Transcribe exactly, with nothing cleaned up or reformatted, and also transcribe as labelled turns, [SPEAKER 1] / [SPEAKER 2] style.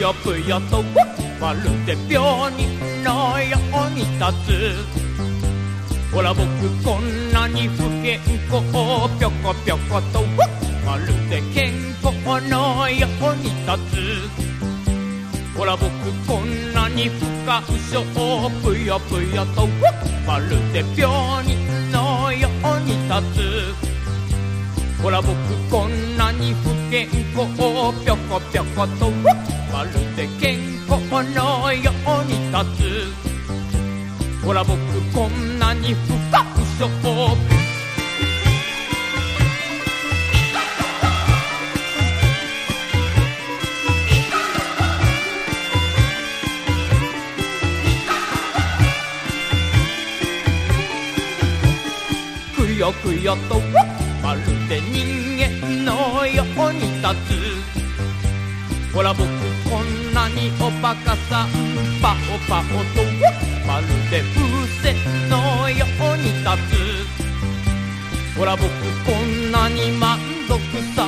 [SPEAKER 1] よぷよとまるで病人のように立つ。ほら僕こんなに不健康ぴょこぴょことまるで健康のように立つ。ほら僕こんなに不干渉ぷよぷよとまるで病人のように立つ。ほら僕こんなに不健康ぴょこぴょことまるで健康のように立つ。ほら僕こんなに不干渉くよくよとまるで人間のように立つ。ほら僕こんなにおバカさんパオパオとまるで風船のように立つ。ほら僕こんなに満足さ